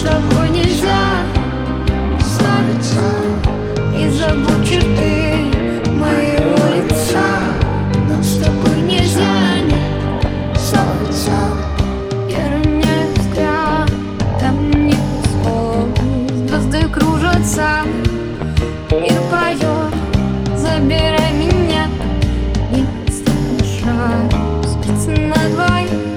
тобой нельзя ссориться и забудь черты моего лица. Нам с тобой нельзя не ссориться. Я роняю взгляд, там нет слов. Звезды кружатся, мир поет, забирай меня. Не отстань шаг, спится на двоих.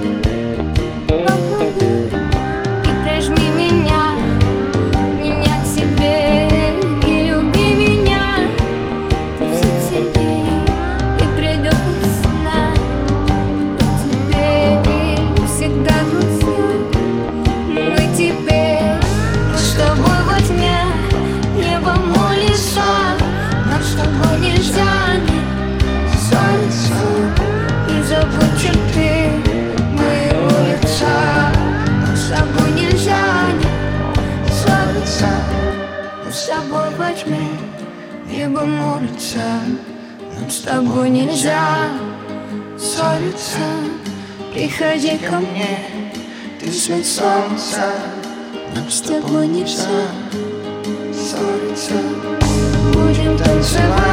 И прижми меня к себе, и люби меня. Ты все сильней, и придет весна. Теперь мы всегда друзья. Мы теперь с тобой во тьме, небо молишь, нам с тобой нельзя не ссориться и забудь черты моего лица. Нам с тобой нельзя не ссориться. Мы с тобой во тьме, небо молится. Нам с тобой нельзя ссориться. Приходи ко мне, ты свет солнца. Нам с тобой нельзя ссориться. Будем танцевать.